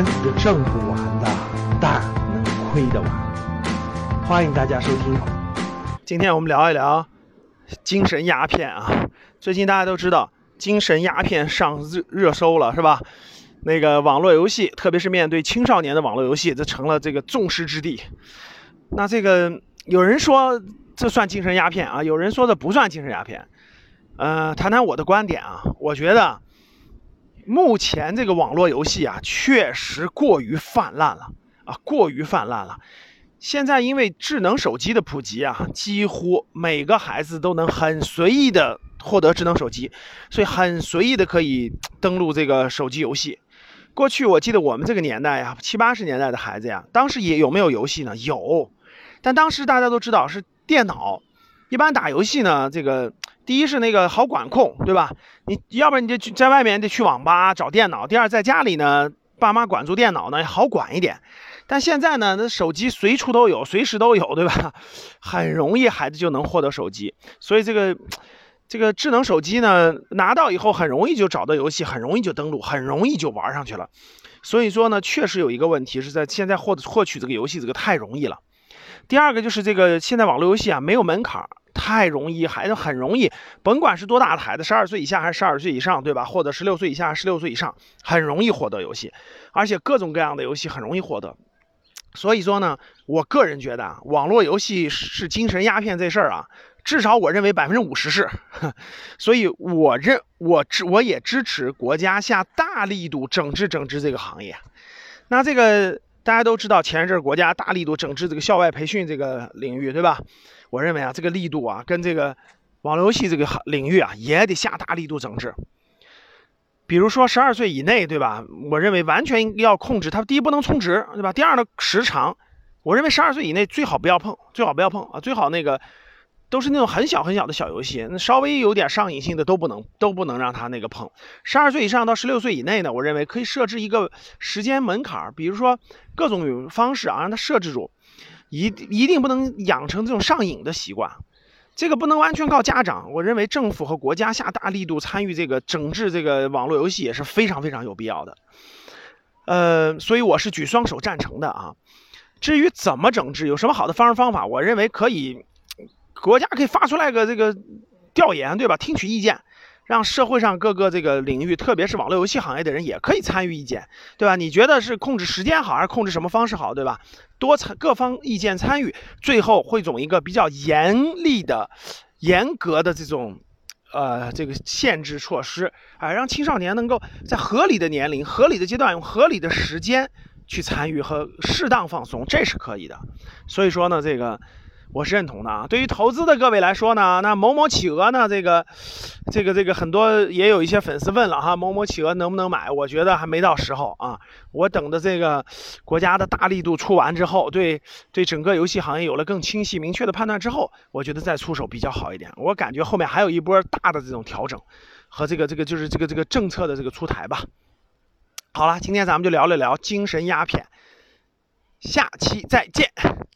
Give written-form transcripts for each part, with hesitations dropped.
这挣不完的，但能亏得完。欢迎大家收听。今天我们聊一聊精神鸦片啊。最近大家都知道精神鸦片上热搜了，是吧？那个网络游戏，特别是面对青少年的网络游戏，这成了这个众矢之的。那这个有人说这算精神鸦片啊，有人说这不算精神鸦片。谈谈我的观点啊，我觉得目前这个网络游戏啊，确实过于泛滥了啊，过于泛滥了。现在因为智能手机的普及啊，几乎每个孩子都能很随意的获得智能手机，所以很随意的可以登录这个手机游戏。过去我记得我们这个年代呀，70、80年代的孩子呀，当时也有没有游戏呢？有，但当时大家都知道是电脑。一般打游戏呢，这个第一是那个好管控，对吧？你要不然你就在外面得去网吧找电脑。第二，在家里呢，爸妈管住电脑呢好管一点。但现在呢，那手机随处都有，随时都有，对吧？很容易孩子就能获得手机，所以这个智能手机呢，拿到以后很容易就找到游戏，很容易就登录，很容易就玩上去了。所以说呢，确实有一个问题是在现在获取这个游戏这个太容易了。第二个就是这个现在网络游戏啊没有门槛，太容易，孩子很容易，甭管是多大的孩子，12岁以下还是12岁以上，对吧？或者16岁以下还是16岁以上，很容易获得游戏，而且各种各样的游戏很容易获得。所以说呢，我个人觉得啊，网络游戏是精神鸦片这事儿啊，至少我认为50%是，所以我也支持国家下大力度整治这个行业。那这个大家都知道，前一阵国家大力度整治这个校外培训这个领域，对吧？我认为啊，这个力度啊，跟这个网络游戏这个领域啊，也得下大力度整治。比如说12岁以内，对吧？我认为完全要控制它。第一，不能充值，对吧？第二呢，时长，我认为12岁以内最好不要碰，最好啊，最好那个都是那种很小的小游戏，那稍微有点上瘾性的都不能让他那个碰。12岁以上到16岁以内呢，我认为可以设置一个时间门槛，比如说各种方式啊，让他设置住，一定不能养成这种上瘾的习惯。这个不能完全靠家长，我认为政府和国家下大力度参与这个整治这个网络游戏也是非常有必要的。所以我是举双手赞成的啊。至于怎么整治，有什么好的方法，我认为可以，国家可以发出来个这个调研，对吧？听取意见，让社会上各个这个领域，特别是网络游戏行业的人也可以参与意见，对吧？你觉得是控制时间好，还是控制什么方式好，对吧？各方意见参与，最后汇总一个比较严格的这种这个限制措施啊，让青少年能够在合理的年龄、合理的阶段，用合理的时间去参与和适当放松，这是可以的。所以说呢，这个我是认同的啊。对于投资的各位来说呢，那某某企鹅呢，这个很多也有一些粉丝问了哈，某某企鹅能不能买？我觉得还没到时候啊。我等着这个国家的大力度出完之后，对整个游戏行业有了更清晰明确的判断之后，我觉得再出手比较好一点。我感觉后面还有一波大的这种调整和这个政策的这个出台吧。好了，今天咱们就聊了聊精神鸦片，下期再见。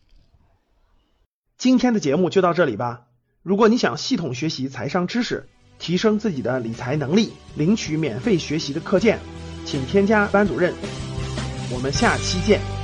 今天的节目就到这里吧。如果你想系统学习财商知识，提升自己的理财能力，领取免费学习的课件，请添加班主任。我们下期见。